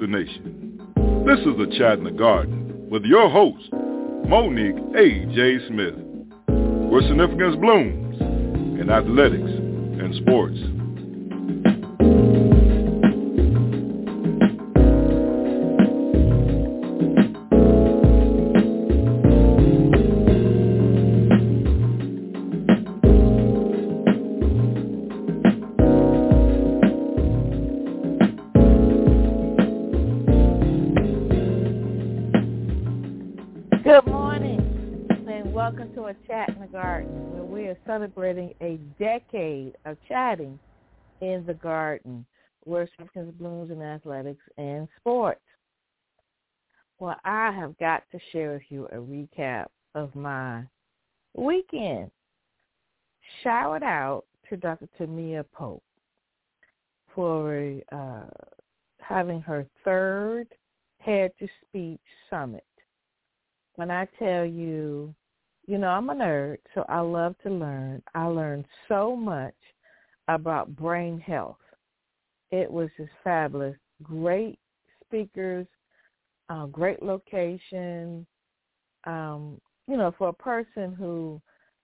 destination. This is the Chat in the Garden with your host, Monique A.J. Smith, where significance blooms in athletics and sports. Welcome to a Chat in the Garden, where we are celebrating a decade of chatting in the garden, where significance blooms in athletics and sports. Well, I have got to share with you a recap of my weekend. Shout out to Dr. Tamia Pope for having her third Head to Speech Summit. When I tell you, I'm a nerd, so I love to learn. I learned so much about brain health. It was just fabulous. Great speakers, great location. For a person who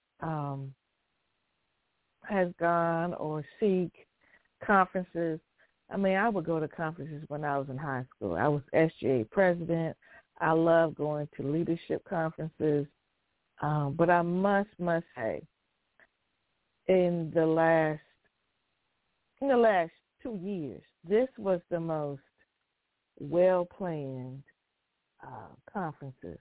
has gone or seek conferences, I would go to conferences when I was in high school. I was SGA president. I love going to leadership conferences. But I must say, in the last 2 years, this was the most well-planned conferences.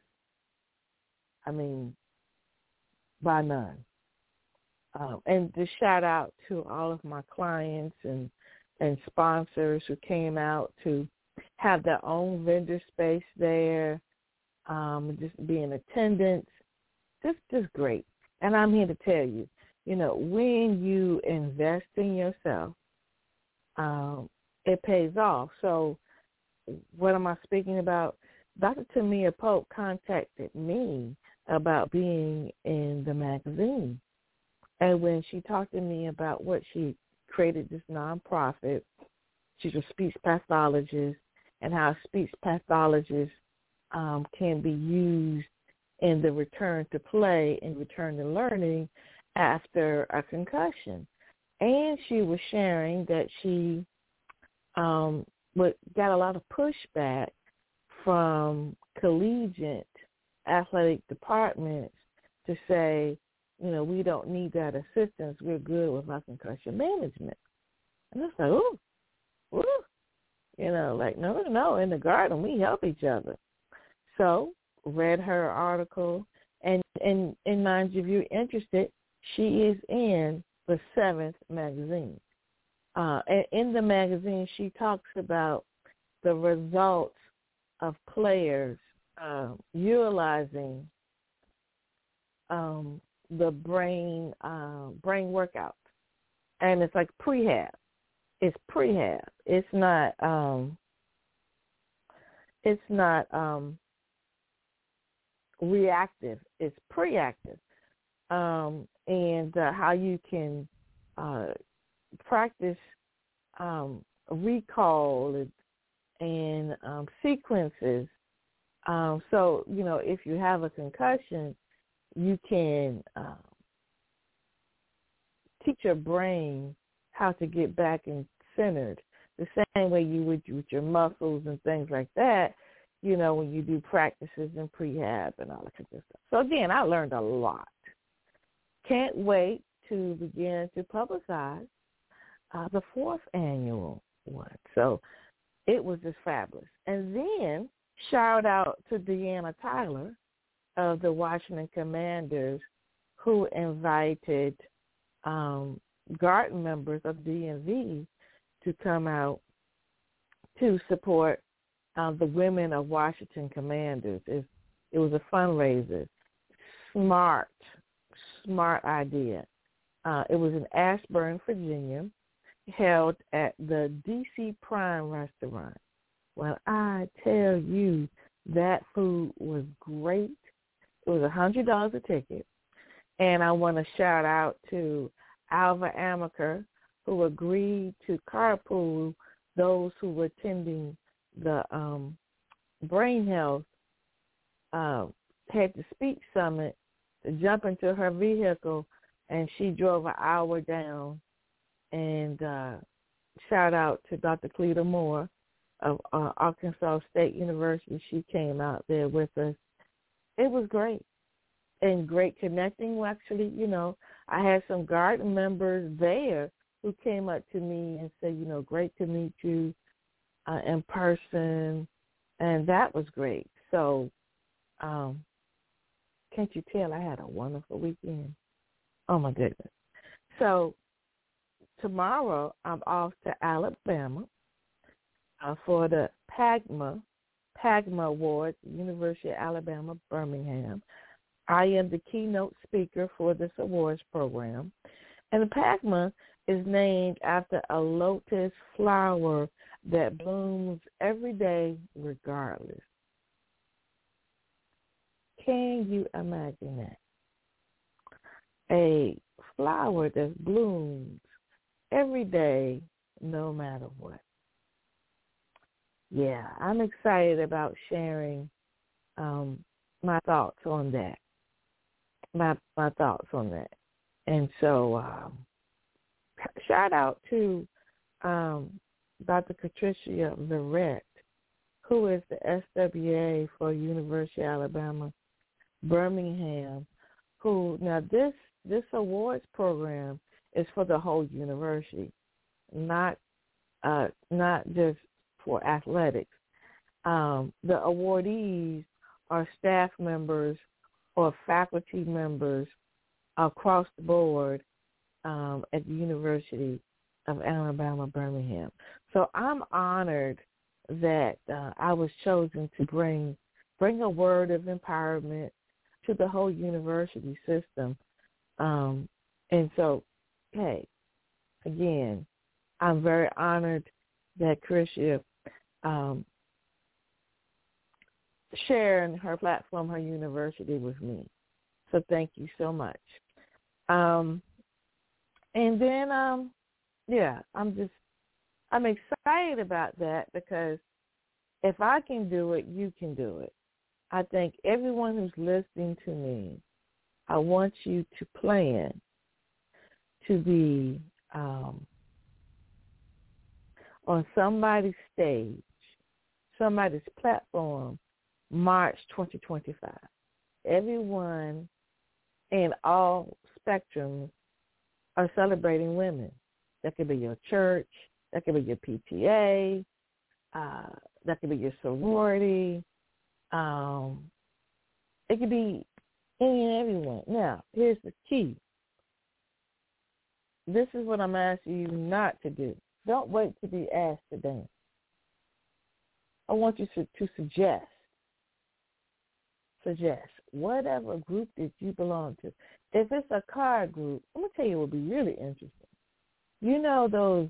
By none. And to shout out to all of my clients and sponsors who came out to have their own vendor space there, just be in attendance. Just great. And I'm here to tell you, when you invest in yourself, it pays off. So what am I speaking about? Dr. Tamia Pope contacted me about being in the magazine. And when she talked to me about what she created, this nonprofit, she's a speech pathologist, and how speech pathologists can be used in the return to play and return to learning after a concussion. And she was sharing that she got a lot of pushback from collegiate athletic departments to say, we don't need that assistance. We're good with our concussion management. And it's like, ooh. No, in the garden, we help each other. So read her article, and mind you, if you're interested, she is in the 7th magazine. And in the magazine, she talks about the results of players utilizing the brain workouts, and it's like prehab. It's prehab. It's not. Reactive. It's preactive, and how you can practice recall and sequences. So if you have a concussion, you can teach your brain how to get back and centered, the same way you would with your muscles and things like that. When you do practices in prehab and all that kind of stuff. So, again, I learned a lot. Can't wait to begin to publicize the 4th annual one. So it was just fabulous. And then shout out to Deanna Tyler of the Washington Commanders, who invited garden members of DMV to come out to support the women of Washington Commanders. It was a fundraiser. Smart idea. It was in Ashburn, Virginia, held at the DC Prime restaurant. Well, I tell you, that food was great. It was $100 a ticket. And I want to shout out to Alva Amaker, who agreed to carpool those who were attending the Brain Health had the speech summit to jump into her vehicle, and she drove an hour down. And shout out to Dr. Cleta Moore of Arkansas State University. She came out there with us. It was great. And great connecting. Well, actually, you know, I had some garden members there who came up to me and said, you know, great to meet you in person. And that was great. So can't you tell I had a wonderful weekend? Oh, my goodness. So tomorrow I'm off to Alabama for the PAGMA Awards, University of Alabama, Birmingham. I am the keynote speaker for this awards program. And the PAGMA is named after a lotus flower that blooms every day regardless. Can you imagine that? A flower that blooms every day, no matter what. Yeah, I'm excited about sharing my thoughts on that. My thoughts on that. And so shout out to Dr. Patricia Verrett, who is the SWA for University of Alabama, Birmingham, who now this awards program is for the whole university, not just for athletics. The awardees are staff members or faculty members across the board at the University of Alabama, Birmingham. So I'm honored that I was chosen to bring a word of empowerment to the whole university system. And so, hey, again, I'm very honored that Tricia sharing her platform, her university with me. So thank you so much. And then, I'm excited about that because if I can do it, you can do it. I think everyone who's listening to me, I want you to plan to be on somebody's stage, somebody's platform, March 2025. Everyone in all spectrums are celebrating women. That could be your church, that could be your PTA, that could be your sorority. It could be any and everyone. Now, here's the key. This is what I'm asking you not to do. Don't wait to be asked to dance. I want you to suggest whatever group that you belong to. If it's a card group, I'm going to tell you what would be really interesting. You know those,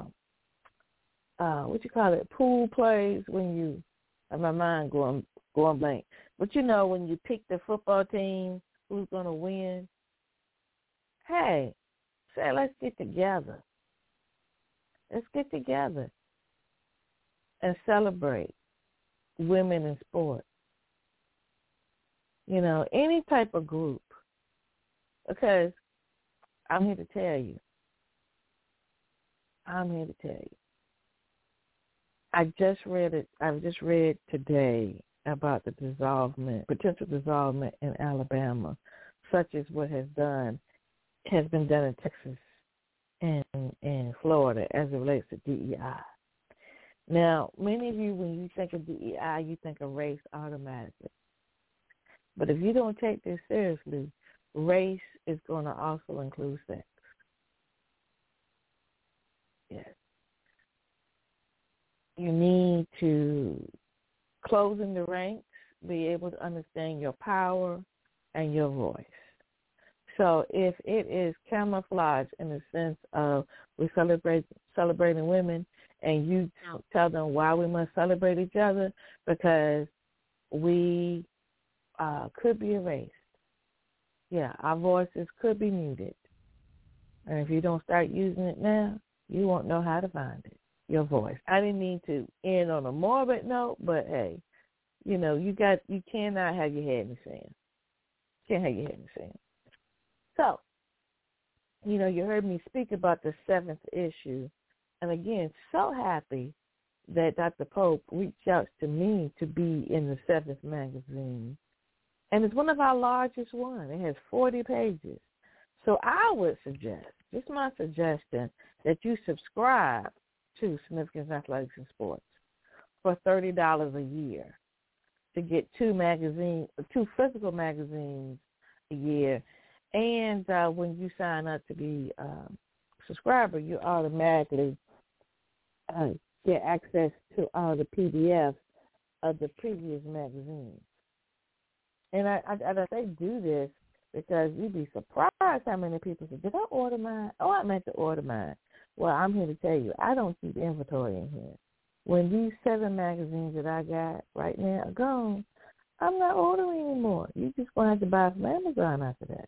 pool plays when you, my mind going blank. But you know when you pick the football team, who's going to win? Hey, say let's get together. Let's get together and celebrate women in sports. You know, any type of group. Because I'm here to tell you. I just read today about the potential dissolvement in Alabama, such as what has been done in Texas and Florida as it relates to DEI. Now, many of you, when you think of DEI, you think of race automatically. But if you don't take this seriously, race is going to also include sex. Yes. You need to close in the ranks, be able to understand your power and your voice. So if it is camouflage in the sense of we celebrating women and you tell them why we must celebrate each other, because we could be erased. Yeah, our voices could be muted. And if you don't start using it now, you won't know how to find it. your voice. I didn't mean to end on a morbid note, but hey, you cannot have your head in the sand. Can't have your head in the sand. So, you heard me speak about the 7th issue, and again, so happy that Dr. Pope reached out to me to be in the 7th magazine. And it's one of our largest ones. It has 40 pages. So I would suggest, just my suggestion, that you subscribe to Significance Athletics and Sports for $30 a year to get 2 physical magazines a year. And when you sign up to be a subscriber, you automatically get access to all the PDFs of the previous magazines. And I say do this because you'd be surprised how many people say, did I order mine? Oh, I meant to order mine. Well, I'm here to tell you, I don't keep inventory in here. When these 7 magazines that I got right now are gone, I'm not ordering anymore. You're just going to have to buy from Amazon after that.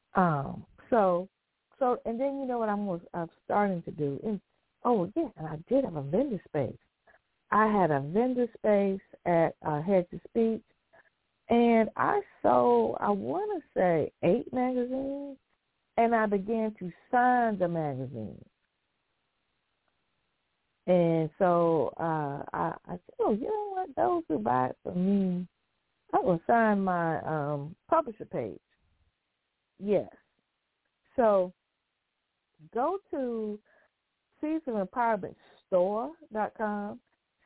And then you know what I'm starting to do? And I did have a vendor space. I had a vendor space at Head to Speech, and I sold, I want to say, 8 magazines, and I began to sign the magazines. And so I said, you know what, those who buy it from me, I will sign my publisher page. Yes. So go to seedsofempowermentstore.com,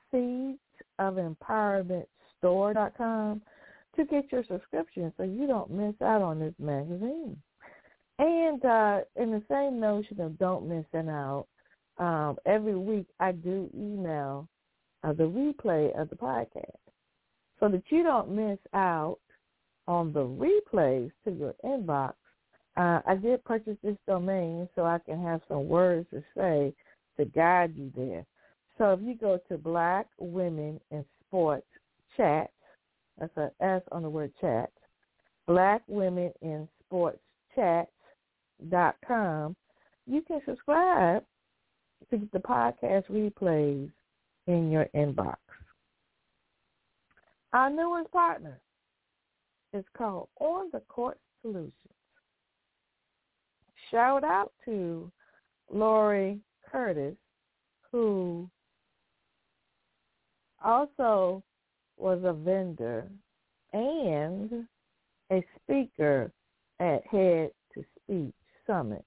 seedsofempowermentstore.com to get your subscription so you don't miss out on this magazine. And in the same notion of don't miss out, every week I do email the replay of the podcast so that you don't miss out on the replays to your inbox. I did purchase this domain so I can have some words to say to guide you there. So if you go to Black Women in Sports Chat, that's an S on the word chat, blackwomeninsportschats.com, you can subscribe to get the podcast replays in your inbox. Our newest partner is called On the Court Solutions. Shout out to Lori Curtis, who also was a vendor and a speaker at Head to Speech Summit.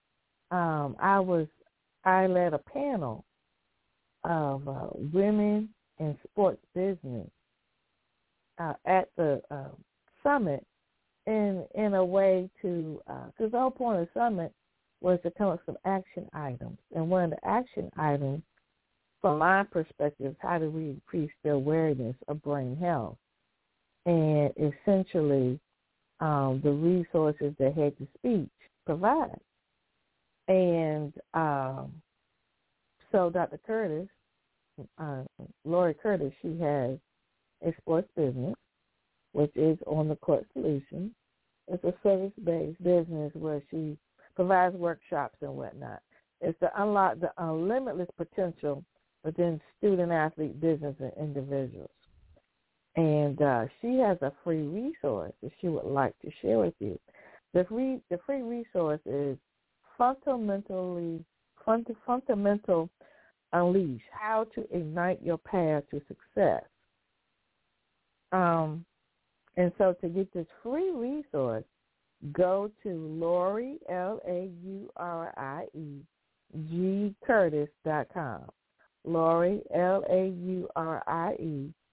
I led a panel of women in sports business at the summit in a way to, because the whole point of the summit was to come up with some action items. And one of the action items, from my perspective, is how do we increase the awareness of brain health? And essentially, the resources that Head to Speech provides. And so Dr. Curtis, Lori Curtis, she has a sports business, which is On the Court Solutions. It's a service-based business where she provides workshops and whatnot. It's to unlock the limitless potential within student-athlete business and individuals. And she has a free resource that she would like to share with you. The free resource is Fundamental Unleash, How to Ignite Your Path to Success. And so to get this free resource, go to Lori, Laurie, Curtis.com. Lori, Laurie,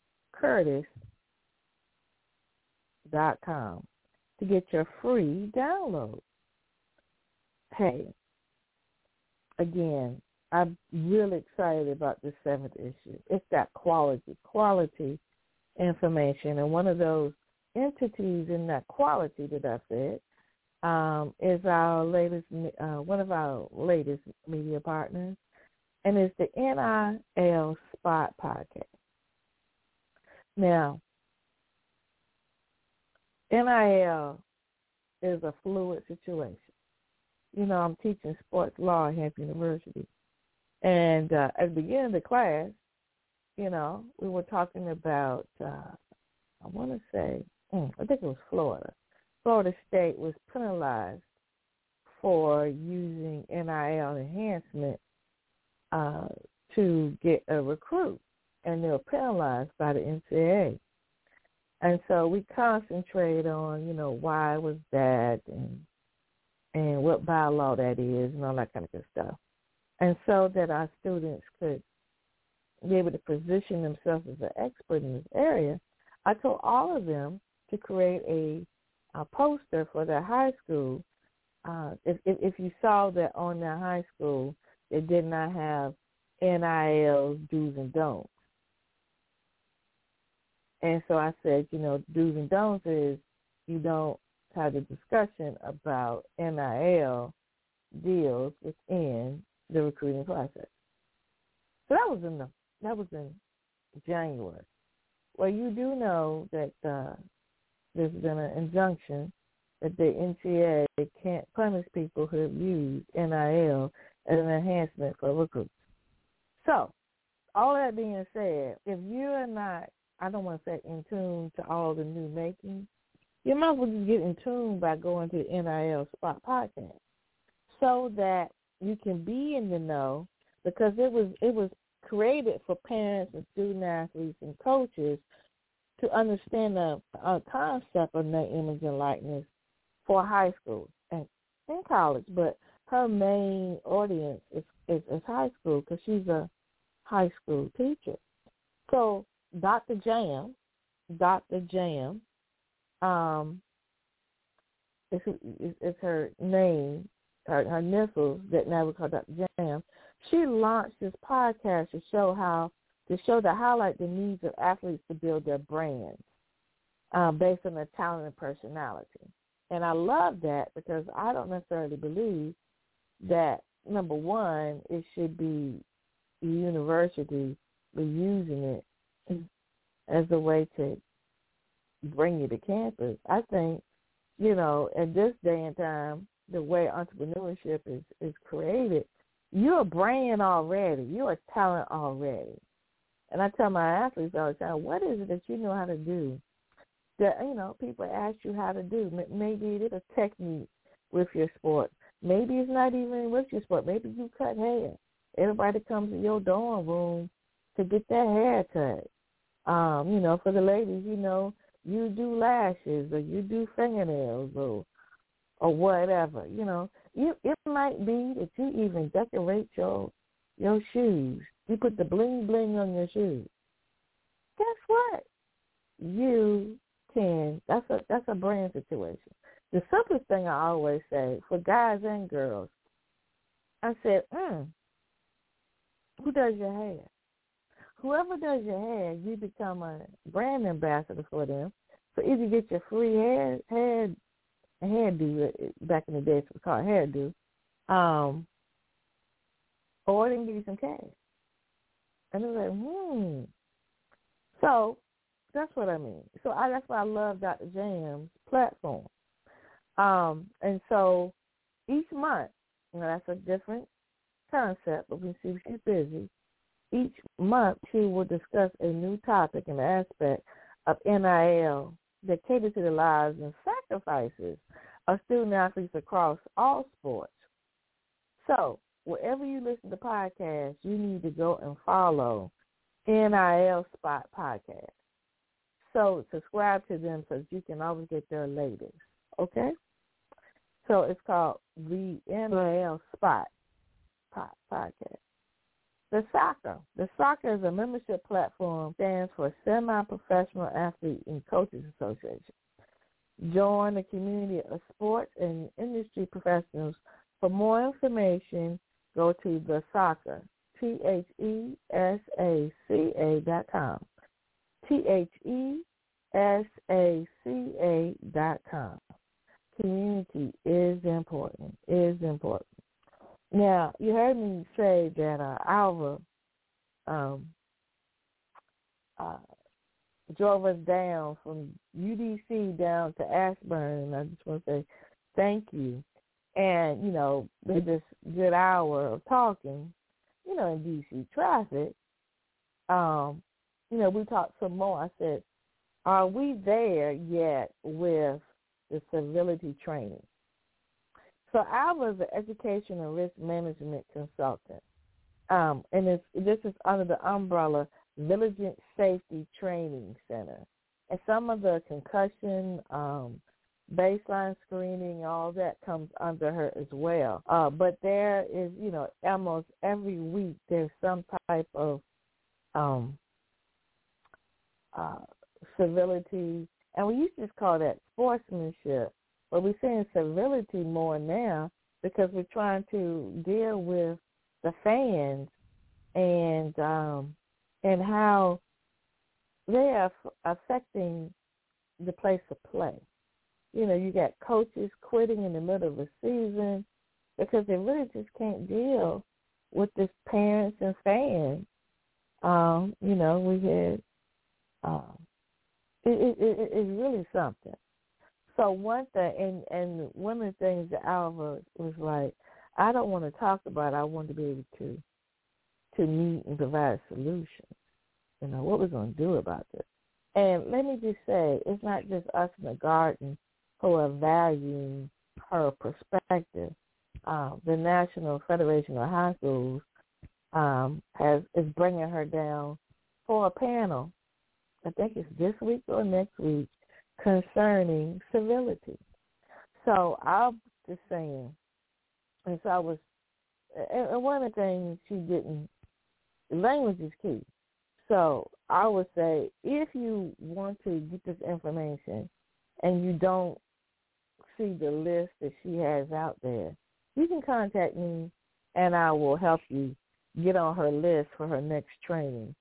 Curtis.com to get your free download. Hey, again, I'm really excited about the 7th issue. It's got quality information, and one of those entities in that quality that I said is our latest, one of our latest media partners, and it's the NIL Spot Podcast. Now, NIL is a fluid situation. You know, I'm teaching sports law at Hampton University, And at the beginning of the class, you know, we were talking about, I want to say, I think it was Florida. Florida State was penalized for using NIL enhancement to get a recruit, and they were penalized by the NCAA. And so we concentrate on, you know, why was that and what bylaw that is and all that kind of good stuff. And so that our students could be able to position themselves as an expert in this area, I told all of them to create a poster for their high school. If you saw that on their high school, it did not have NIL do's and don'ts. And so I said, you know, do's and don'ts is you don't have a discussion about NIL deals within the recruiting process. So that was in January. Well, you do know that there's been an injunction that the NCAA can't punish people who have used NIL as an enhancement for recruits. So, all that being said, if you are not, I don't want to say in tune to all the new makings, you might as well just get in tune by going to the NIL Spot podcast so that you can be in the know, because it was created for parents and student athletes and coaches to understand the concept of name, image, and likeness for high school and in college. But her main audience is high school because she's a high school teacher. So Dr. Jam, is her name, her initials that now we call Dr. Jam. She launched this podcast to highlight the needs of athletes to build their brands based on their talent and personality. And I love that because I don't necessarily believe that, number one, it should be the university using it as a way to bring you to campus. I think, you know, at this day and time, the way entrepreneurship is created, you're a brand already. You're a talent already. And I tell my athletes all the time, what is it that you know how to do that, you know, people ask you how to do? Maybe it is a technique with your sport. Maybe it's not even with your sport. Maybe you cut hair. Everybody comes to your dorm room to get their hair cut. You know, for the ladies, you know, you do lashes or you do fingernails or whatever. You know, it might be that you even decorate your shoes. You put the bling bling on your shoes. Guess what? You can. That's a brand situation. The simplest thing I always say for guys and girls, I said, who does your hair? Whoever does your hair, you become a brand ambassador for them. So either you get your free hairdo, back in the days it was called hairdo, or they can give you some cash. And they're like, So that's what I mean. So that's why I love Dr. Jam's platform. And so each month, you know, that's a different concept, but we see she's busy. Each month, she will discuss a new topic and aspect of NIL that caters to the lives and sacrifices of student athletes across all sports. So wherever you listen to podcasts, you need to go and follow NIL Spot Podcast. So subscribe to them so that you can always get their latest, okay? So it's called the NIL Spot Podcast. The soccer is a membership platform, stands for Semi-Professional Athlete and Coaches Association. Join the community of sports and industry professionals. For more information, go to the soccer, THESACA.com, THESACA.com. Community is important. Now, you heard me say that Alva drove us down from UDC down to Ashburn, and I just want to say thank you. And, you know, with this good hour of talking, in D.C. traffic, we talked some more. I said, are we there yet with the civility training? So I was an education and risk management consultant, and this is under the umbrella Vigilant Safety Training Center. And some of the concussion, baseline screening, all that comes under her as well. But there is, almost every week there's some type of civility, and we used to just call that sportsmanship, but we're saying civility more now because we're trying to deal with the fans and how they are affecting the place of play. You got coaches quitting in the middle of the season because they really just can't deal with this parents and fans. We had it's really something. So one thing, and one of the things that Alva was like, I don't want to talk about it. I want to be able to meet and provide solutions. What we're going to do about this. And let me just say, it's not just us in the garden who are valuing her perspective. The National Federation of High Schools is bringing her down for a panel. I think it's this week or next week concerning civility. So I'm just saying, and so I was, and one of the things she didn't, language is key. So I would say if you want to get this information and you don't see the list that she has out there, you can contact me and I will help you get on her list for her next training.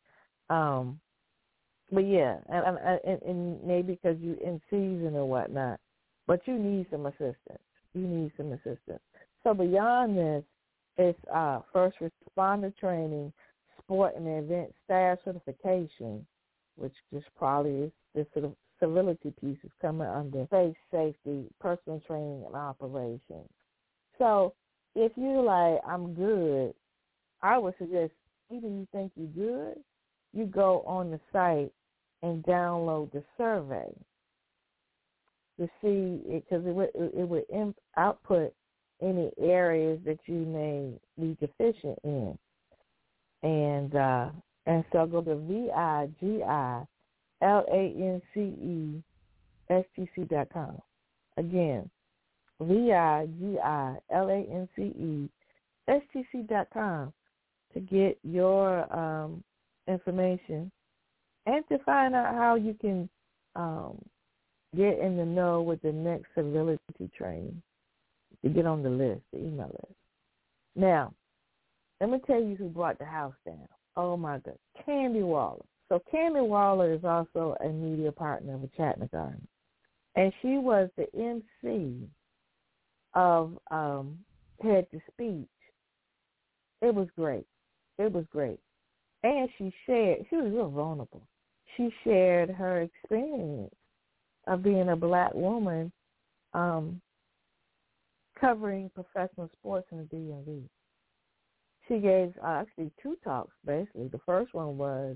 But yeah, and maybe because you're in season or whatnot, but you need some assistance. So beyond this, it's first responder training, sport and event staff certification, which just probably is this sort of civility piece is coming under safe safety, personal training, and operations. So if you're like, I'm good, I would suggest either you think you're good, you go on the site and download the survey to see it, because it would output any areas that you may be deficient in. And so go to VIGILANCESTC.com. Again, VIGILANCESTC.com to get your information and to find out how you can get in the know with the next civility training, to get on the list, the email list. Now, let me tell you who brought the house down. Oh, my God. Candy Waller. So Candy Waller is also a media partner of Chattanooga Garden. And she was the MC of Head to Speech. It was great. And she was real vulnerable. She shared her experience of being a black woman covering professional sports in the DMV. She gave actually two talks, basically. The first one was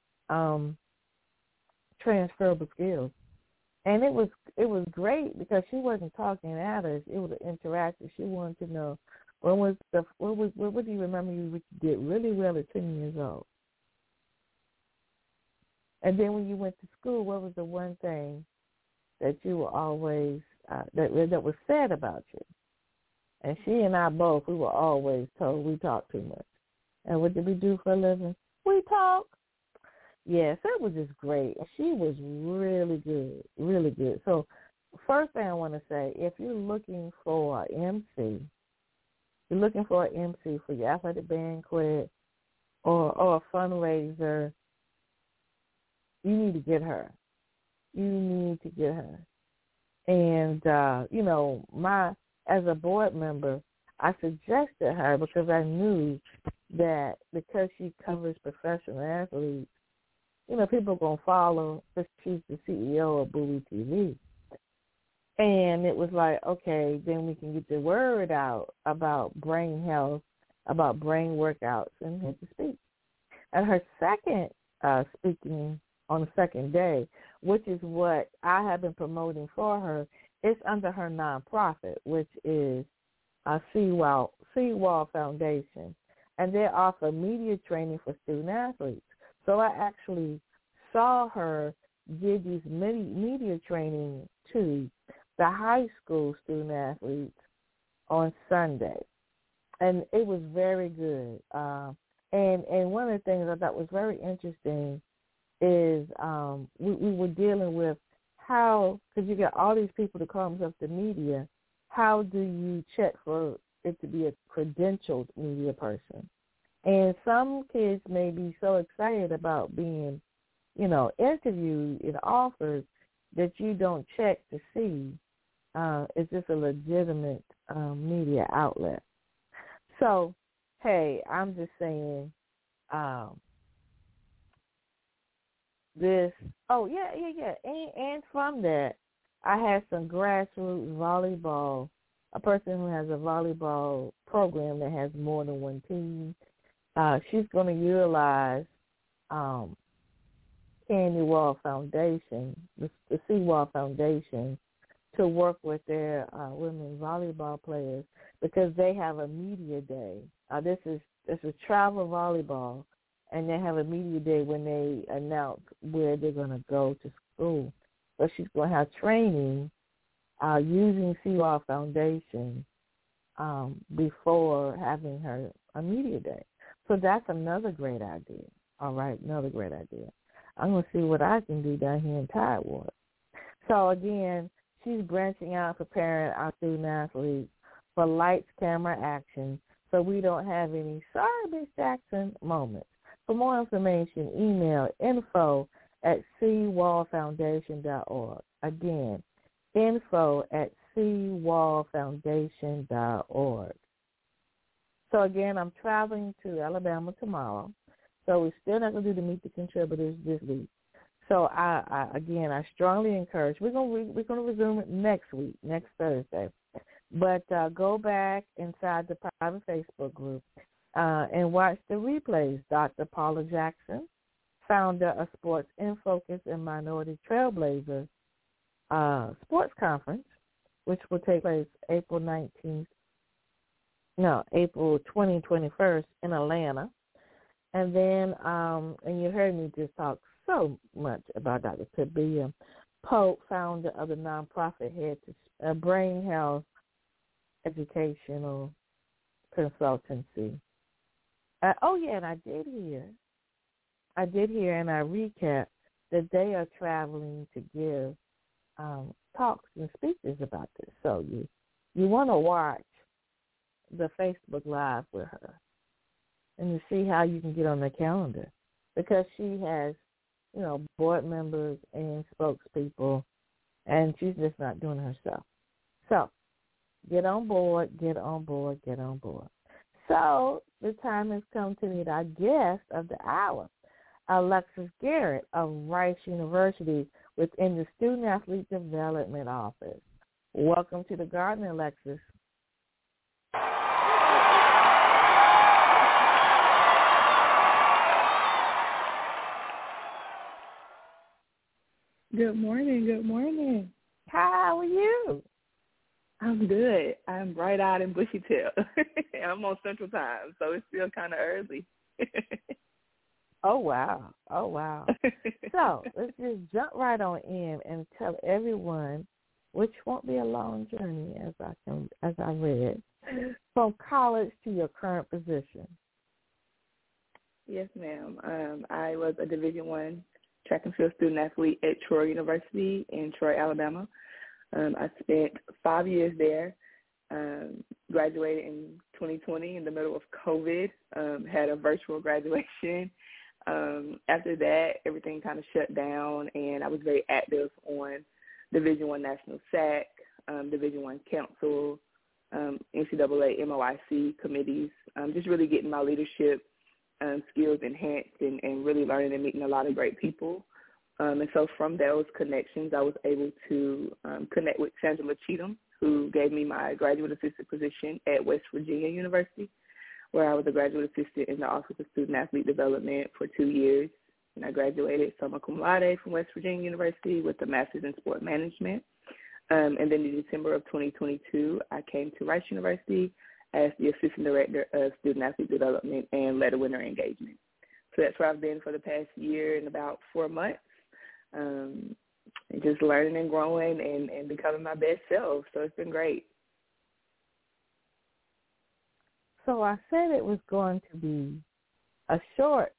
transferable skills. And it was great because she wasn't talking at us. It was interactive. She wanted to know what do you remember you did really well at 10 years old? And then when you went to school, what was the one thing that you were always that was said about you? And she and I both, we were always told we talk too much. And what did we do for a living? We talk. Yes, that was just great. She was really good, really good. So first thing I want to say, if you're looking for an MC, you're looking for an MC for your athletic banquet or a fundraiser, you need to get her. And, as a board member, I suggested her because I knew that because she covers professional athletes, people are going to follow because she's the CEO of Bowie TV. And it was like, okay, then we can get the word out about brain health about brain workouts and Hit to Speak. At her second speaking on the second day, which is what I have been promoting for her, it's under her nonprofit, which is Seawall Foundation, and they offer media training for student athletes. So I actually saw her give these media training to the high school student athletes on Sunday, and it was very good. And one of the things I thought was very interesting is we were dealing with how, because you got all these people that call themselves the media, how do you check for it to be a credentialed media person? And some kids may be so excited about being, interviewed and offered that you don't check to see is this a legitimate media outlet. So, hey, I'm just saying this. Oh, yeah. And from that, I had some grassroots volleyball, a person who has a volleyball program that has more than one team. She's going to utilize Candy Wall Foundation, the Seawall Foundation, to work with their women volleyball players because they have a media day. This is travel volleyball, and they have a media day when they announce where they're going to go to school. So she's going to have training using Seawall Foundation before having her a media day. So that's another great idea. All right, another great idea. I'm going to see what I can do down here in Tidewater. So, again, she's branching out, preparing our student athletes for lights, camera, action, so we don't have any sorry Miss Jackson moments. For more information, email info@seawallfoundation.org. Again, info@seawallfoundation.org. So, again, I'm traveling to Alabama tomorrow. So we're still not going to do the Meet the Contributors this week. So, I strongly encourage. We're going to resume it next week, next Thursday. But go back inside the private Facebook group and watch the replays. Dr. Paula Jackson, founder of Sports in Focus and Minority Trailblazers Sports Conference, which will take place April 2021 in Atlanta. And then, and you heard me just talk so much about Dr. Tabia Pope, founder of the nonprofit Head to Brain Health Educational Consultancy. And I did hear, and I recap that they are traveling to give talks and speeches about this. So you want to watch the Facebook Live with her and to see how you can get on the calendar, because she has, board members and spokespeople, and she's just not doing it herself. So get on board. So the time has come to meet our guest of the hour, Alexis Garrett of Rice University within the Student Athlete Development Office. Welcome to the Garden, Alexis. Good morning. How are you? I'm good. I'm bright-eyed and bushy-tailed. I'm on Central Time, so it's still kind of early. Oh, wow. So let's just jump right on in and tell everyone, which won't be a long journey as I read, from college to your current position. Yes, ma'am. I was a Division I track and field student athlete at Troy University in Troy, Alabama. I spent 5 years there, graduated in 2020 in the middle of COVID, had a virtual graduation. After that, everything kind of shut down, and I was very active on Division I National SAC, Division I Council, NCAA MOIC committees, just really getting my leadership skills enhanced and really learning and meeting a lot of great people. And so from those connections, I was able to connect with Sandra Cheatham, who gave me my graduate assistant position at West Virginia University. where I was a graduate assistant in the Office of Student Athlete Development for 2 years. And I graduated summa cum laude from West Virginia University with a master's in sport management. And then in December of 2022, I came to Rice University as the assistant director of student athlete development and letter winner engagement. So that's where I've been for the past year and about 4 months, and just learning and growing and becoming my best self. So it's been great. So I said it was going to be a short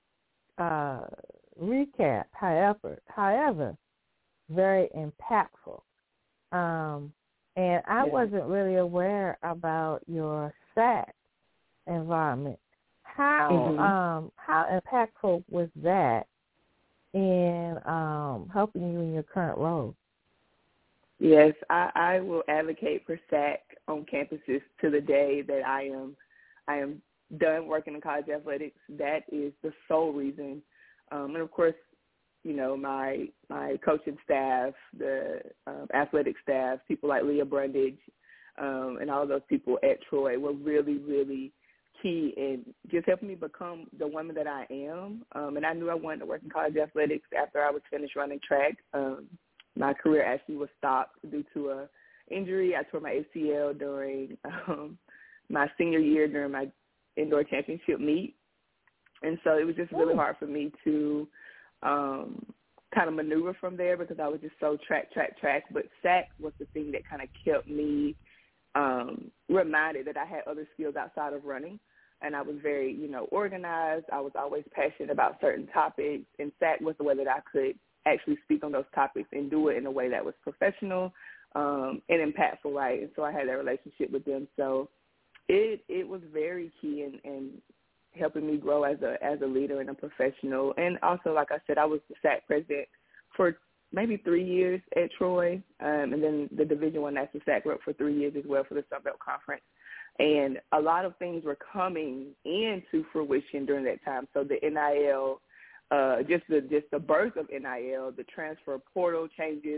recap, however, very impactful. And I wasn't really aware about your SAC environment. How impactful was that in helping you in your current role? Yes, I will advocate for SAC on campuses to the day that I am done working in college athletics. That is the sole reason. And of course, you know, my coaching staff, the athletic staff, people like Leah Brundage, and all of those people at Troy were really, really key in just helping me become the woman that I am. And I knew I wanted to work in college athletics after I was finished running track. My career actually was stopped due to a injury. I tore my ACL during my senior year during my indoor championship meet. And so it was just really hard for me to kind of maneuver from there because I was just so track. But SAC was the thing that kind of kept me reminded that I had other skills outside of running. And I was very, you know, organized. I was always passionate about certain topics. And SAC was the way that I could actually speak on those topics and do it in a way that was professional and impactful, right? And so I had that relationship with them. So it was very key in helping me grow as a leader and a professional. And also, like I said, I was the SAC president for maybe 3 years at Troy, and then the Division I National SAC rep for 3 years as well for the Sun Belt Conference. And a lot of things were coming into fruition during that time. So the NIL, just the birth of NIL, the transfer portal changes,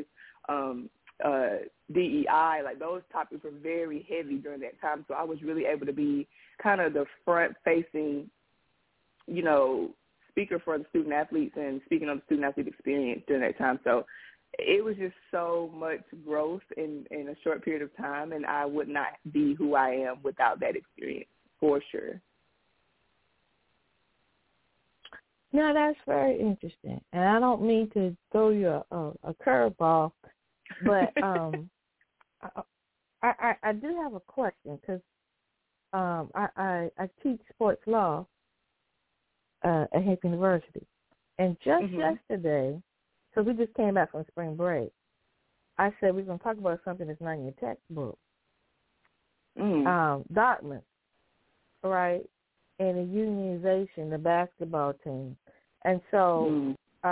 DEI, like those topics were very heavy during that time. So I was really able to be kind of the front-facing, you know, speaker for the student athletes and speaking on the student athlete experience during that time. So it was just so much growth in a short period of time, and I would not be who I am without that experience, for sure. No, that's very interesting. And I don't mean to throw you a curveball, but I do have a question because I teach sports law at Hampton University. And just yesterday, so we just came back from spring break, I said we're going to talk about something that's not in your textbook. Dartmouth, right, and the unionization, the basketball team. And so,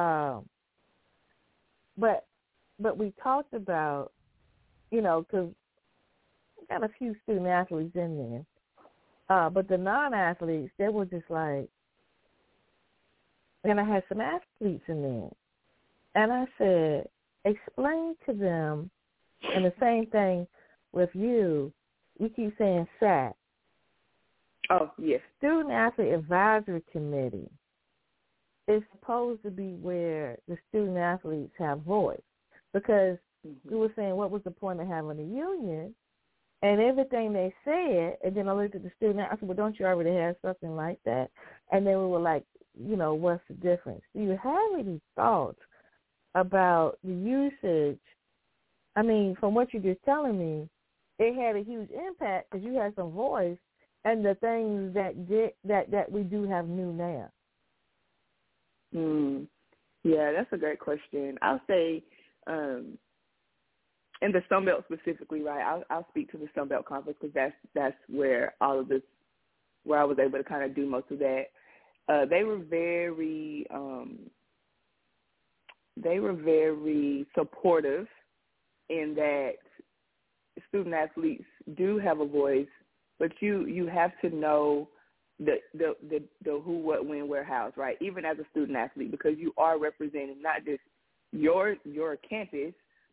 but we talked about, you know, because we got a few student athletes in there, but the non-athletes, they were just like, and I had some athletes in there. And I said, explain to them, and the same thing with you keep saying SAC. Oh, yes. Student Athlete Advisory Committee is supposed to be where the student athletes have voice. Because we were saying, what was the point of having a union? And everything they said, and then I looked at the student, I said, well, don't you already have something like that? And then we were like, you know, what's the difference? Do you have any thoughts about the usage? I mean, from what you're just telling me, it had a huge impact because you had some voice and the things that we do have new now. Yeah, that's a great question. I'll say, in the Sun Belt specifically, right, I'll speak to the Sun Belt Conference because that's where all of this, where I was able to kind of do most of that. They were very supportive in that student athletes do have a voice, but you have to know the who, what, when, where, hows, right? Even as a student athlete, because you are representing not just your campus,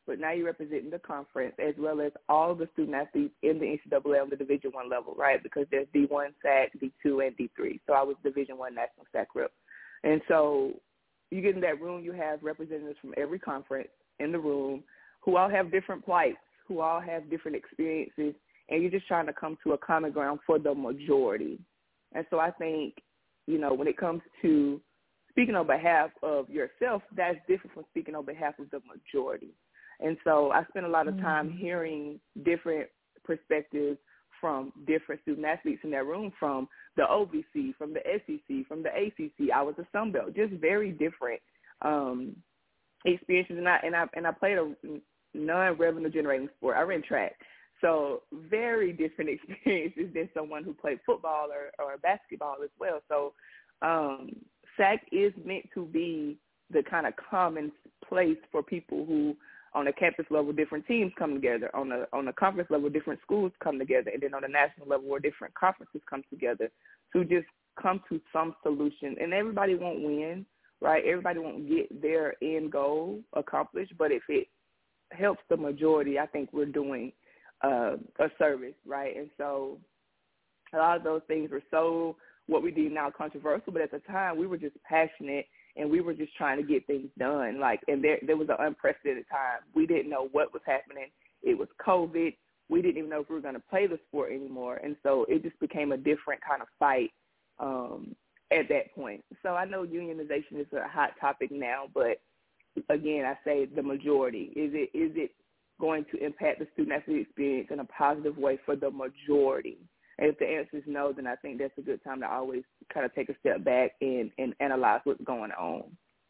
but now you're representing the conference as well as all the student athletes in the NCAA on the Division I level, right? Because there's D1 SAC, D2, and D3. So I was Division I national SAC rep. And so you get in that room, you have representatives from every conference in the room who all have different plights, who all have different experiences, and you're just trying to come to a common ground for the majority. And so I think, you know, when it comes to speaking on behalf of yourself, that's different from speaking on behalf of the majority. And so I spent a lot of time hearing different perspectives from different student athletes in that room, from the OVC, from the SEC, from the ACC. I was a Sun Belt, just very different experiences. And I played a non-revenue generating sport. I ran track. So very different experiences than someone who played football or basketball as well. So SAC is meant to be the kind of common place for people who, on a campus level, different teams come together. On a conference level, different schools come together. And then on a national level, where different conferences come together to just come to some solution. And everybody won't win, right? Everybody won't get their end goal accomplished. But if it helps the majority, I think we're doing a service, right? And so a lot of those things were so, what we did now, controversial, but at the time we were just passionate and we were just trying to get things done. Like, and there was an unprecedented time. We didn't know what was happening. It was COVID. We didn't even know if we were going to play the sport anymore. And so it just became a different kind of fight at that point. So I know unionization is a hot topic now, but again, I say the majority. Is it going to impact the student-athlete experience in a positive way for the majority? And if the answer is no, then I think that's a good time to always kind of take a step back and analyze what's going on.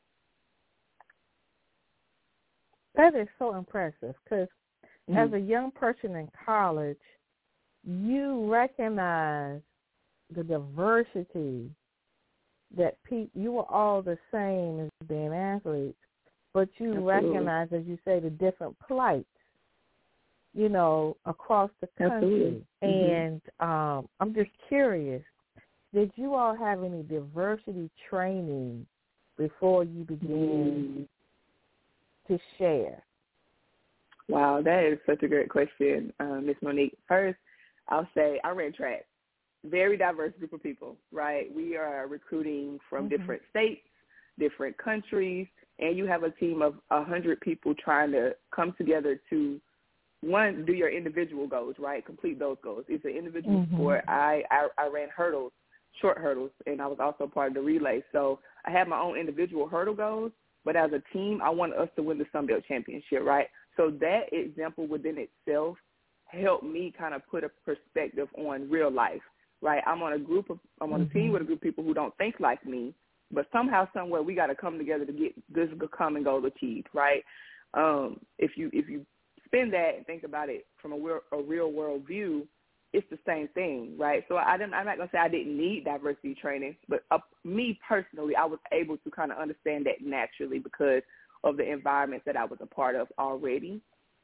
That is so impressive because as a young person in college, you recognize the diversity that you were all the same as being athletes, but you recognize, as you say, the different plights, you know, across the country. And I'm just curious, did you all have any diversity training before you began to share? Wow, that is such a great question, Ms. Monique. First, I'll say I ran track. Very diverse group of people, right? We are recruiting from different states, different countries, and you have a team of 100 people trying to come together to, one, do your individual goals, right? Complete those goals. It's an individual sport. I ran hurdles, short hurdles, and I was also part of the relay. So I had my own individual hurdle goals, but as a team, I wanted us to win the Sun Belt Championship, right? So that example within itself helped me kind of put a perspective on real life, right? I'm on a team with a group of people who don't think like me, but somehow, somewhere, we got to come together to get this common goal achieved, right? If you spin that and think about it from a real world view, it's the same thing, right? So I'm not going to say I didn't need diversity training, but me personally, I was able to kind of understand that naturally because of the environment that I was a part of already.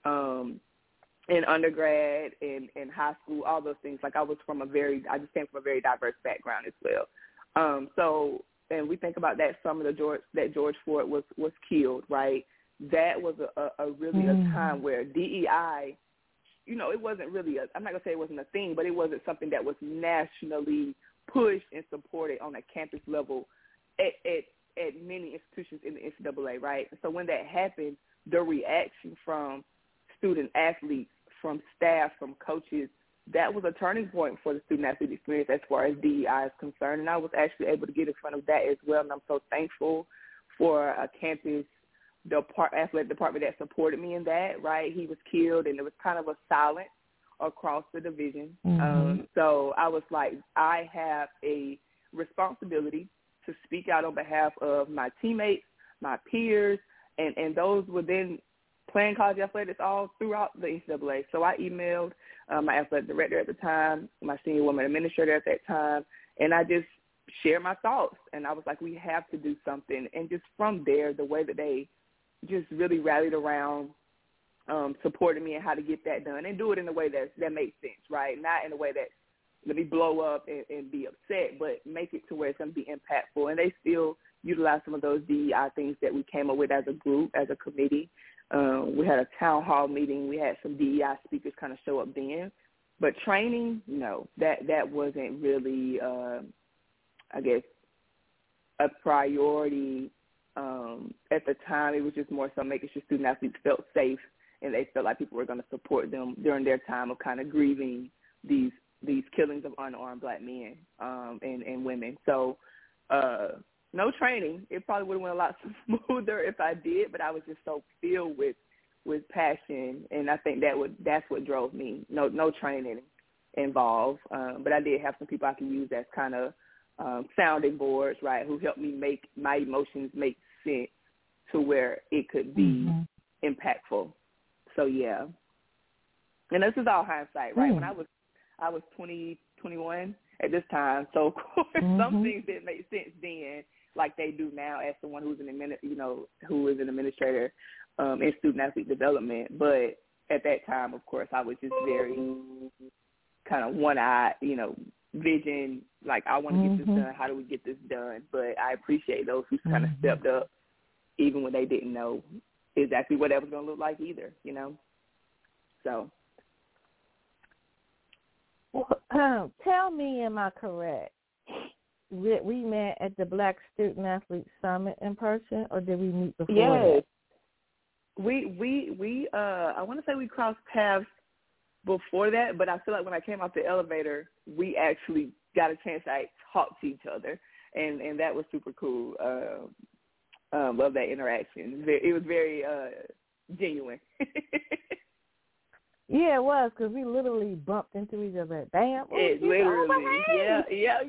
In undergrad, in high school, all those things. Like I just came from a very diverse background as well. So, and we think about that summer that George Floyd was killed, right? That was a really a time where DEI, you know, it wasn't really I'm not going to say it wasn't a thing, but it wasn't something that was nationally pushed and supported on a campus level at many institutions in the NCAA, right? So when that happened, the reaction from student athletes, from staff, from coaches, that was a turning point for the student-athlete experience as far as DEI is concerned. And I was actually able to get in front of that as well, and I'm so thankful for a campus athletic department that supported me in that, right? He was killed, and there was kind of a silence across the division. So I was like, I have a responsibility to speak out on behalf of my teammates, my peers, and those within playing college athletics all throughout the NCAA. So I emailed my athletic director at the time, my senior woman administrator at that time, and I just shared my thoughts. And I was like, we have to do something. And just from there, the way that they just really rallied around supporting me and how to get that done and do it in a way that makes sense, right? Not in a way that let me blow up and be upset, but make it to where it's going to be impactful. And they still utilize some of those DEI things that we came up with as a group, as a committee. We had a town hall meeting. We had some DEI speakers kind of show up then. But training, no, that wasn't really, I guess, a priority at the time. It was just more so making sure student athletes felt safe and they felt like people were going to support them during their time of kind of grieving these killings of unarmed Black men and women. So no training. It probably would have went a lot smoother if I did, but I was just so filled with passion, and I think that's what drove me. No training involved, but I did have some people I can use as kind of sounding boards, right, who helped me make my emotions make sense to where it could be impactful. So yeah, and this is all hindsight, right? When I was 20, 21 at this time, so of course some things didn't make sense then, like they do now, as someone who is an administrator in student athlete development. But at that time, of course, I was just very kind of one-eyed, vision, like I want to get this done. How do we get this done? But I appreciate those who kind of stepped up, even when they didn't know exactly what that was going to look like either, So. Well, tell me, am I correct? We met at the Black Student Athlete Summit in person, or did we meet before that? We I want to say we crossed paths before that, but I feel like when I came off the elevator, we actually got a chance to talk to each other, and that was super cool. Love that interaction. It was very genuine. Yeah, it was, because we literally bumped into each other. Bam! It literally, yeah.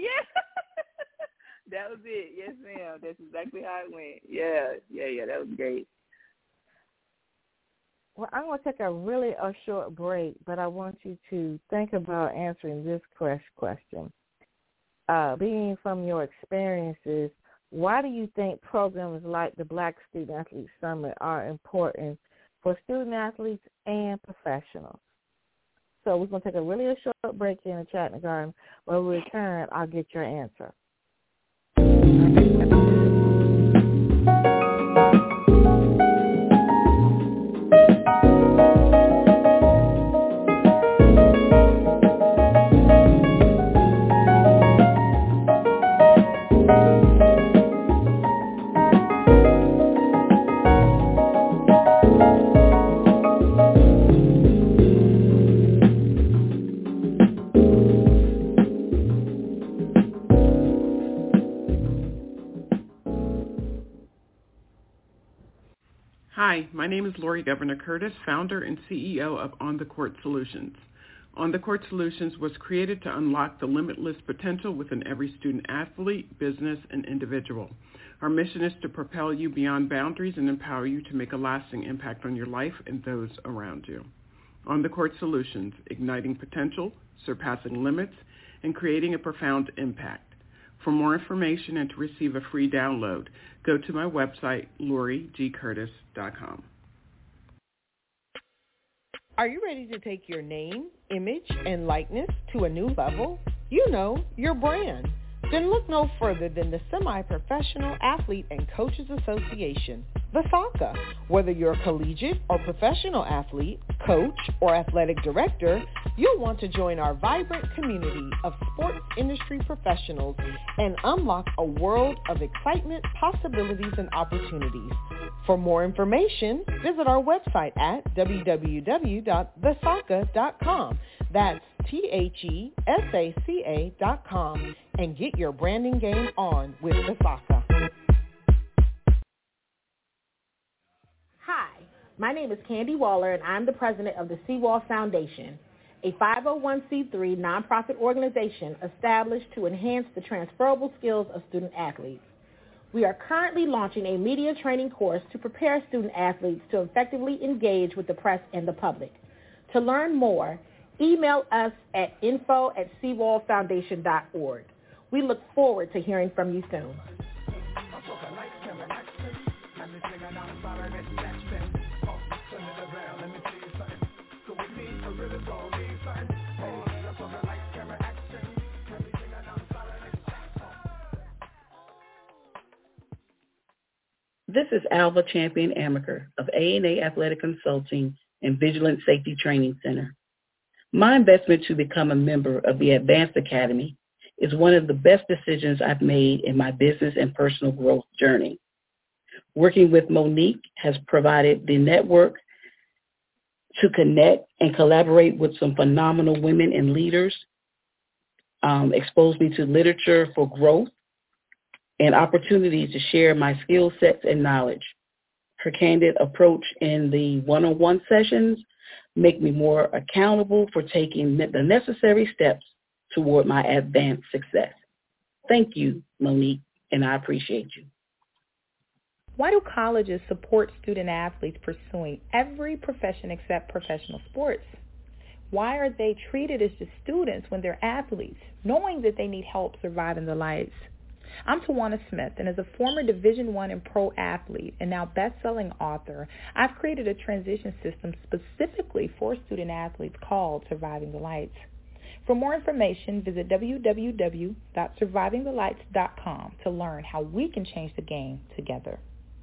That was it. Yes, ma'am. That's exactly how it went. Yeah. That was great. Well, I'm going to take a short break, but I want you to think about answering this question. Being from your experiences, why do you think programs like the Black Student Athlete Summit are important for student athletes and professionals? So we're going to take a short break here in the Chat in the Garden. When we return, I'll get your answer. Hi, my name is Lori Governor Curtis, founder and CEO of On the Court Solutions. On the Court Solutions was created to unlock the limitless potential within every student athlete, business, and individual. Our mission is to propel you beyond boundaries and empower you to make a lasting impact on your life and those around you. On the Court Solutions, igniting potential, surpassing limits, and creating a profound impact. For more information and to receive a free download, go to my website, LoriGCurtis.com. Are you ready to take your name, image, and likeness to a new level? Your brand. Then look no further than the Semi-Professional Athlete and Coaches Association, the SACA. Whether you're a collegiate or professional athlete, coach, or athletic director, you'll want to join our vibrant community of sports industry professionals and unlock a world of excitement, possibilities, and opportunities. For more information, visit our website at www.thesaca.com. That's THESACA.com, and get your branding game on with the SACA. Hi, my name is Candy Waller, and I'm the president of the Seawall Foundation, a 501c3 nonprofit organization established to enhance the transferable skills of student athletes. We are currently launching a media training course to prepare student athletes to effectively engage with the press and the public. To learn more, email us at info@seawallfoundation.org. We look forward to hearing from you soon. This is Alva Champion Amaker of A&A Athletic Consulting and Vigilant Safety Training Center. My investment to become a member of the Advanced Academy is one of the best decisions I've made in my business and personal growth journey. Working with Monique has provided the network to connect and collaborate with some phenomenal women and leaders, exposed me to literature for growth, and opportunities to share my skill sets and knowledge. Her candid approach in the one-on-one sessions make me more accountable for taking the necessary steps toward my advanced success. Thank you, Monique, and I appreciate you. Why do colleges support student athletes pursuing every profession except professional sports? Why are they treated as just students when they're athletes, knowing that they need help surviving the lights? I'm Tawana Smith, and as a former Division I and pro athlete and now best-selling author, I've created a transition system specifically for student athletes called Surviving the Lights. For more information, visit www.survivingthelights.com to learn how we can change the game together.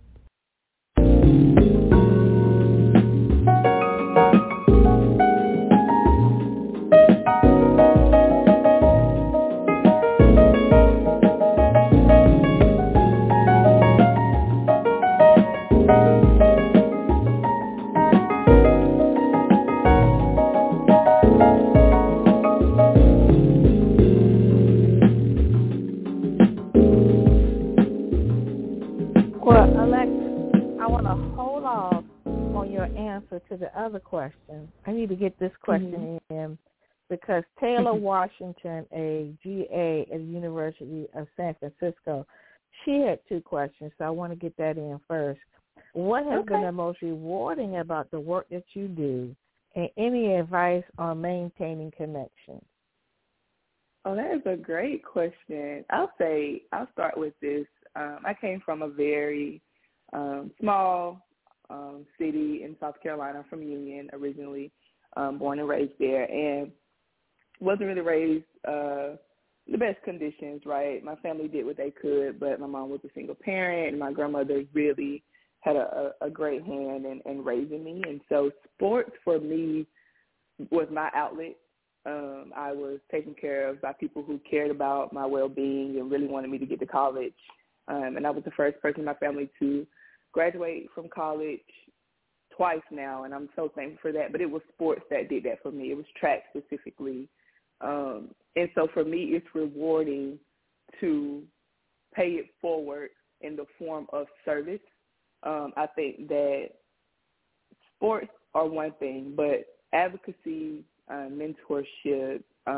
To the other question, I need to get this question in because Taylor Washington, a GA at the University of San Francisco, she had two questions, so I want to get that in first. What has been the most rewarding about the work that you do, and any advice on maintaining connections? Oh, that is a great question. I'll start with this. I came from a very small city in South Carolina, from Union originally, born and raised there, and wasn't really raised the best conditions, right? My family did what they could, but my mom was a single parent, and my grandmother really had a great hand in raising me. And so sports for me was my outlet. I was taken care of by people who cared about my well-being and really wanted me to get to college. And I was the first person in my family to graduate from college twice now, and I'm so thankful for that. But it was sports that did that for me. It was track specifically. And so for me, it's rewarding to pay it forward in the form of service. I think that sports are one thing, but advocacy, mentorship,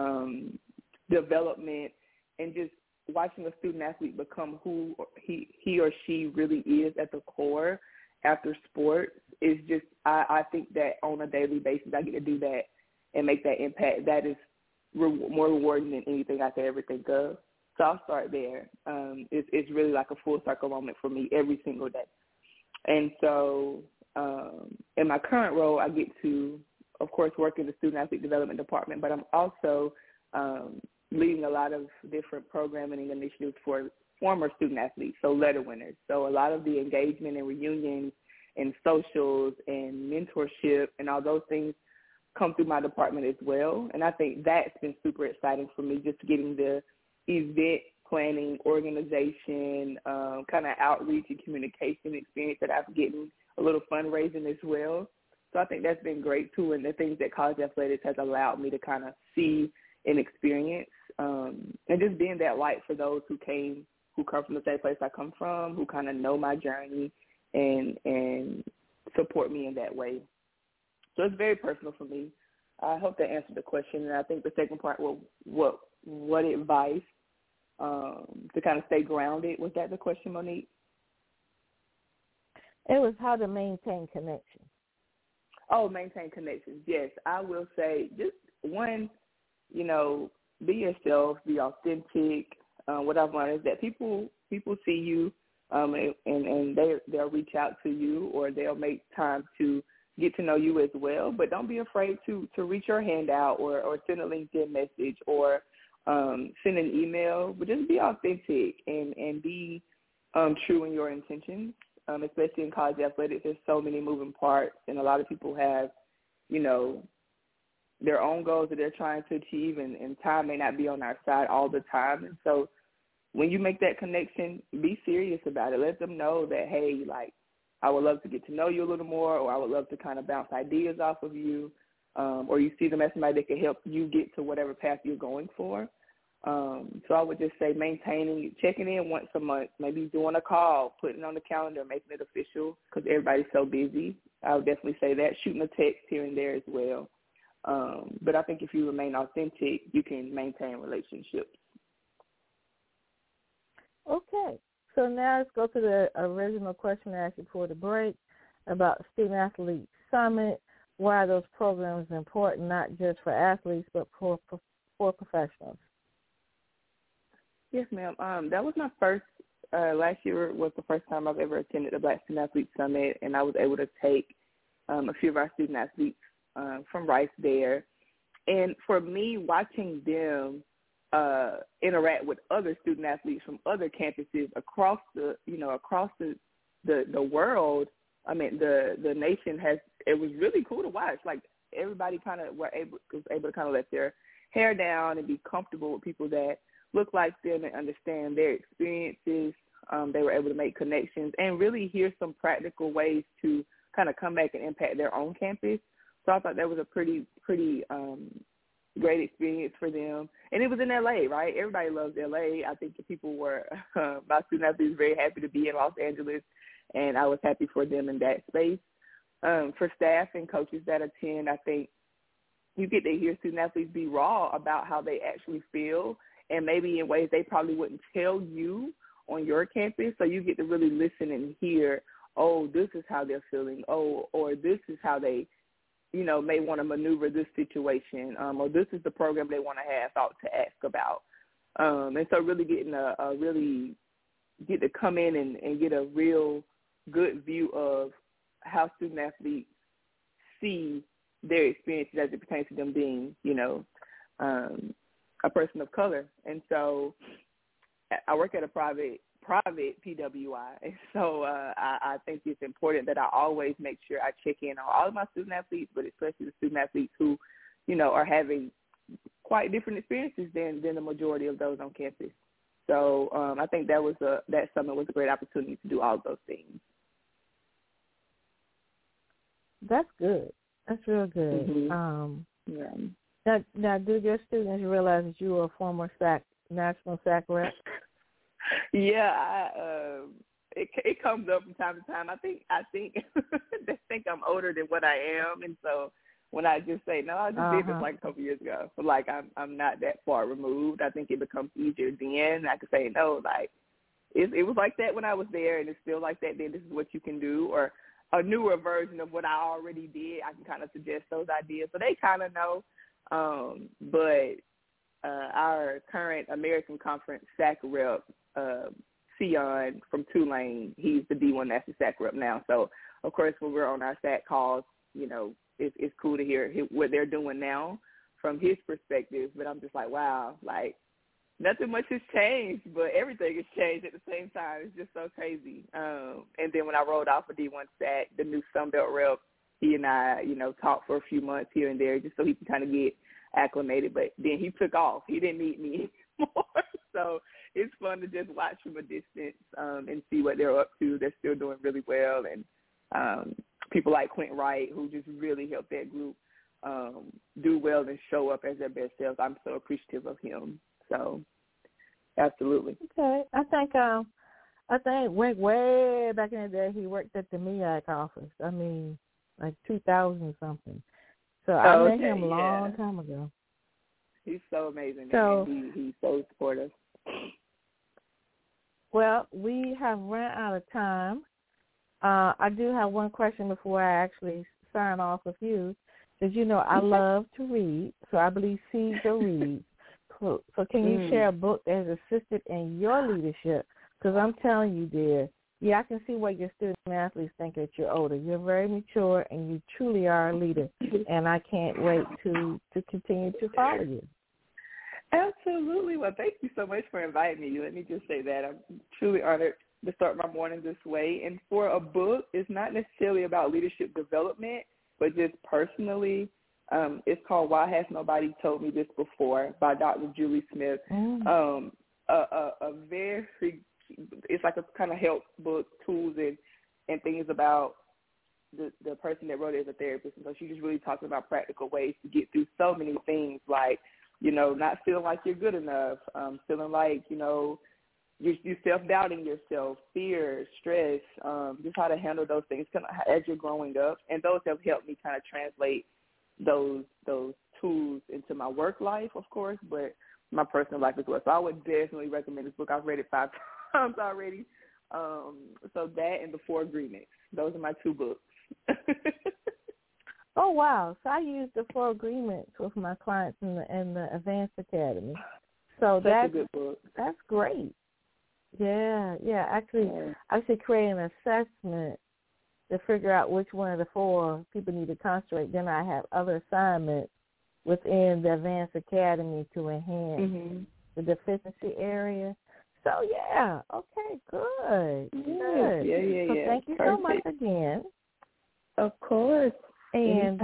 development, and just watching a student athlete become who he or she really is at the core after sports is just, I think that on a daily basis I get to do that and make that impact. That is more rewarding than anything I could ever think of. So I'll start there. It's really like a full circle moment for me every single day. And so in my current role, I get to, of course, work in the student athlete development department, but I'm also leading a lot of different programming initiatives for former student athletes, so letter winners. So a lot of the engagement and reunions and socials and mentorship and all those things come through my department as well. And I think that's been super exciting for me, just getting the event planning, organization, kind of outreach and communication experience that I've gotten, a little fundraising as well. So I think that's been great too, and the things that college athletics has allowed me to kind of see and experience, and just being that light for those who come from the same place I come from, who kind of know my journey and support me in that way. So it's very personal for me. I hope that answered the question. And I think the second part, what advice to kind of stay grounded? Was that the question, Monique? It was how to maintain connections. Oh, maintain connections. Yes, I will say just one, be yourself, be authentic. What I've learned is that people see you, and they'll reach out to you, or they'll make time to get to know you as well. But don't be afraid to reach your hand out or send a LinkedIn message or send an email. But just be authentic and be true in your intentions. especially in college athletics. There's so many moving parts, and a lot of people have, their own goals that they're trying to achieve, and time may not be on our side all the time. And so when you make that connection, be serious about it. Let them know that, hey, like, I would love to get to know you a little more, or I would love to kind of bounce ideas off of you, or you see them as somebody that can help you get to whatever path you're going for. So I would just say checking in once a month, maybe doing a call, putting it on the calendar, making it official, because everybody's so busy. I would definitely say that. Shooting a text here and there as well. But I think if you remain authentic, you can maintain relationships. Okay. So now let's go to the original question I asked before the break about Student Athlete Summit. Why are those programs important, not just for athletes, but for professionals? Yes, ma'am. That was my first, last year was the first time I've ever attended the Black Student Athlete Summit, and I was able to take a few of our student athletes from Rice there. And for me, watching them interact with other student athletes from other campuses across the world, I mean, the nation it was really cool to watch. Like, everybody kind of was able to kind of let their hair down and be comfortable with people that look like them and understand their experiences. They were able to make connections and really hear some practical ways to kind of come back and impact their own campus. So I thought that was a pretty great experience for them. And it was in L.A., right? Everybody loves L.A. I think the people were, my student athletes were very happy to be in Los Angeles, and I was happy for them in that space. For staff and coaches that attend, I think you get to hear student athletes be raw about how they actually feel, and maybe in ways they probably wouldn't tell you on your campus. So you get to really listen and hear, oh, this is how they're feeling, or this is how they, may want to maneuver this situation, or this is the program they want to have thought to ask about. And so really getting get to come in and get a real good view of how student athletes see their experiences as it pertains to them being, a person of color. And so I work at a private PWI, and so I think it's important that I always make sure I check in on all of my student athletes, but especially the student athletes who, are having quite different experiences than the majority of those on campus. So I think that summit was a great opportunity to do all of those things. That's good. That's real good. Mm-hmm. Now, do your students realize that you are a former national SAC rep? Yeah, it comes up from time to time. I think they think I'm older than what I am, and so when I just say no, I just did this like a couple years ago. So like I'm not that far removed. I think it becomes easier then. I can say no, like it was like that when I was there, and it's still like that. Then this is what you can do, or a newer version of what I already did. I can kind of suggest those ideas, so they kind of know. But our current American Conference SAC rep, Sion from Tulane, he's the D1 National SAC rep now. So, of course, when we're on our SAC calls, it's cool to hear what they're doing now from his perspective. But I'm just like, wow, like nothing much has changed, but everything has changed at the same time. It's just so crazy. And then when I rolled off of D1 SAC, the new Sunbelt rep, he and I, talked for a few months here and there just so he can kind of get acclimated. But then he took off. He didn't need me anymore. So it's fun to just watch from a distance and see what they're up to. They're still doing really well. And people like Quentin Wright, who just really helped that group do well and show up as their best selves. I'm so appreciative of him. So absolutely. Okay. I think way back in the day he worked at the MEAC office. I mean, like 2000 something. So I met him a long time ago. He's so amazing. So, he's so supportive. Well, we have run out of time. I do have one question before I actually sign off with you. Because, I love to read, so I believe Cesar reads. So can you share a book that has assisted in your leadership? Because I'm telling you, dear, I can see why your student athletes think that you're older. You're very mature, and you truly are a leader, and I can't wait to continue to follow you. Absolutely. Well, thank you so much for inviting me. Let me just say that I'm truly honored to start my morning this way. And for a book, it's not necessarily about leadership development, but just personally. It's called Why Has Nobody Told Me This Before by Dr. Julie Smith. It's like a kind of help book, tools and things about the person that wrote it as a therapist. And so she just really talks about practical ways to get through so many things, like, not feeling like you're good enough, feeling like, you're self-doubting yourself, fear, stress, just how to handle those things as you're growing up. And those have helped me kind of translate those tools into my work life, of course, but my personal life as well. So I would definitely recommend this book. I've read it 5 times already. So that and The 4 Agreements. Those are my 2 books. Oh, wow. So I use The 4 Agreements with my clients in the Advanced Academy. So that's a good book. That's great. Yeah. Actually create an assessment to figure out which one of the 4 people need to concentrate. Then I have other assignments within the Advanced Academy to enhance the deficiency area. So, yeah, okay, good. Yeah. So thank you so much again. Of course. And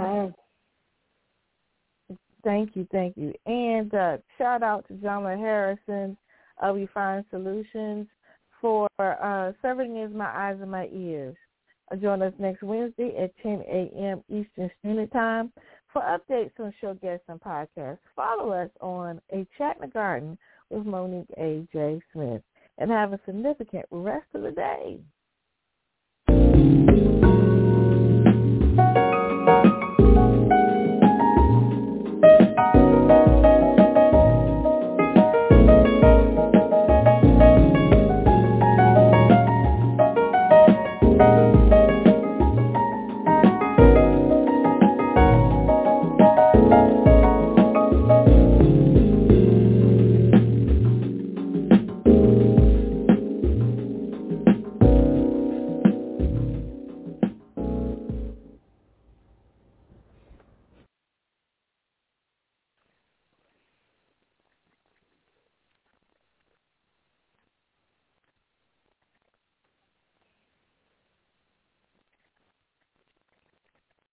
thank you. And shout out to Jamla Harrison of Refined Solutions for serving as my eyes and my ears. Join us next Wednesday at 10 a.m. Eastern Standard Time for updates on show guests and podcasts. Follow us on A Chat in the Garden with Monique A.J. Smith. And have a significant rest of the day.